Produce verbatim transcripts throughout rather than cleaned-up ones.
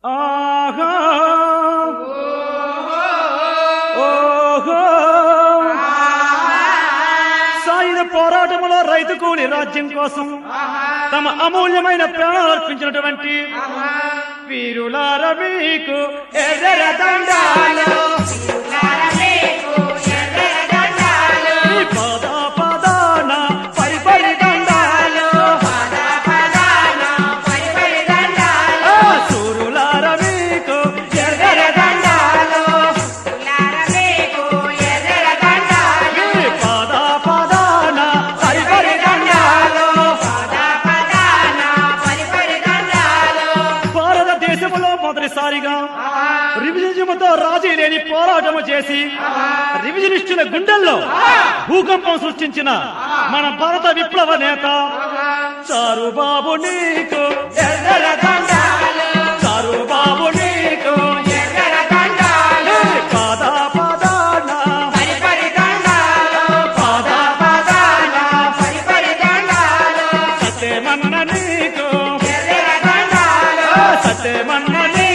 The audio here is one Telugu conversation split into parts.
ఆహా ఓహో సాయుధ పోరాటంలో రైతు కూలి రాజ్యం కోసం తమ అమూల్యమైన ప్రాణాలు అర్పించినటువంటి వీరులార మీకు ఎర్ర దండాలు మొదటిసారిగా రివిజనిజంతో రాజీ లేని పోరాటము చేసి రివిజనిస్టుల గుండెల్లో భూకంపం సృష్టించిన మన భారత విప్లవ నేత చారుబాబు నీకు ఎర్ర దండాలు చారుబాబు నీకు ఎర్ర దండాలు పాద పాదాన పరి పరి దండాలు పాద పాదాన పరి పరి దండాలు సత్యమన్న నీకు ఎర్ర దండాలు సత్యమన్న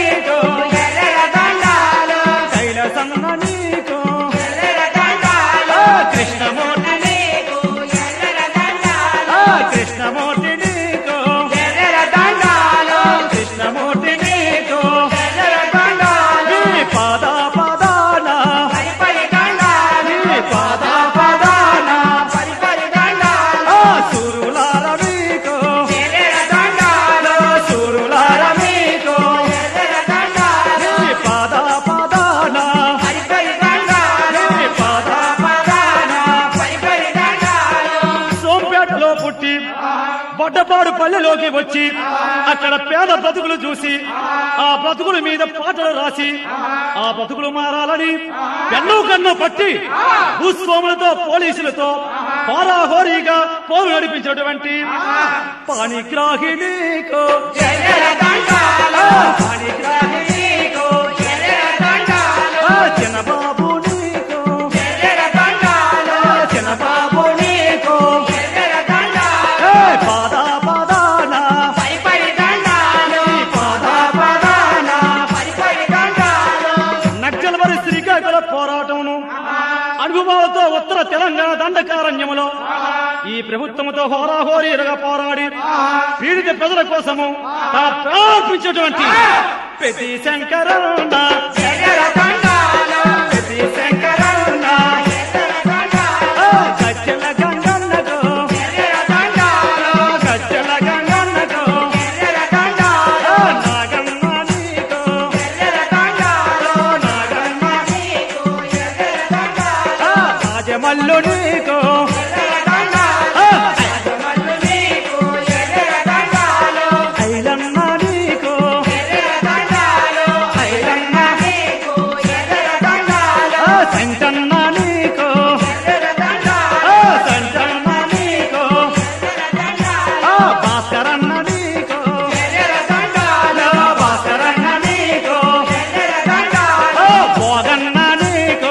బొడ్డపాడు పల్లెలోకి వచ్చి అక్కడ పేద బ్రతుకులు చూసి ఆ బ్రతుకుల మీద పాటలు రాసి ఆ బ్రతుకులు మారాలని కన్ను కన్ను పట్టి భూస్వాములతో పోలీసులతో హోరాహోరీగా పోరు నడిపించినటువంటి పాణిగ్రాహిణీకు చిన్నబాబు నీకు చిన్నబాబు నీకు పోరాటమును అనుభవాలతో ఉత్తర తెలంగాణ దండకారణ్యములో ఈ ప్రభుత్వముతో హోరాహోరీలుగా పోరాడి పీడిత ప్రజల కోసము ప్రారంభించినటువంటి ప్రతి శంకరన్న ప్రతి శంకరన్న గజ్జల గంగన్నకు గజ్జల గంగన్నకు మల్లు నీకు ఐలన్న నీకు ఐలన్న సంచన్న నీకు సంచన్న నీకు భాస్కరన్న నీకు భాస్కరన్న నీకు భోగన్న నీకు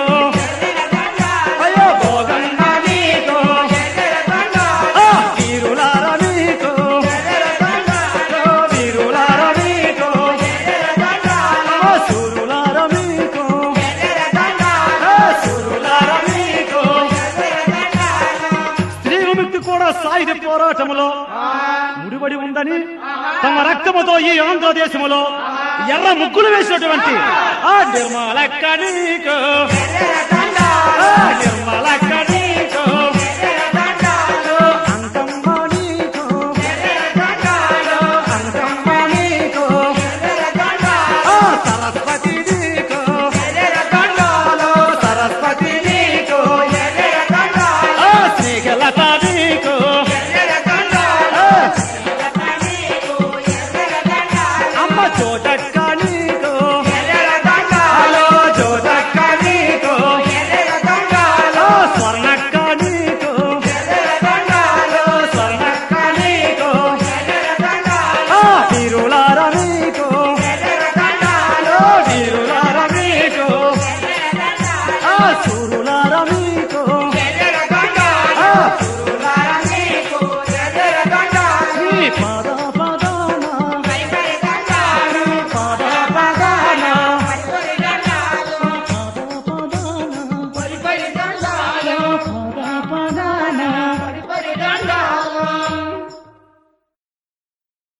సాయుధ పోరాటములో ముడిపడి ఉందని తమ రక్తముతో ఈ ఆంధ్రదేశములో ఎర్ర ముగ్గులు వేసినటువంటి ఆ నిర్మలక్క నీకు నిర్మలక్క నీకు అంకమ్మ నీకు అంకమ్మ నీకు సరస్వతి నీకు సరస్వతి నీకు శ్రీలత నీకు అమ్మ చోట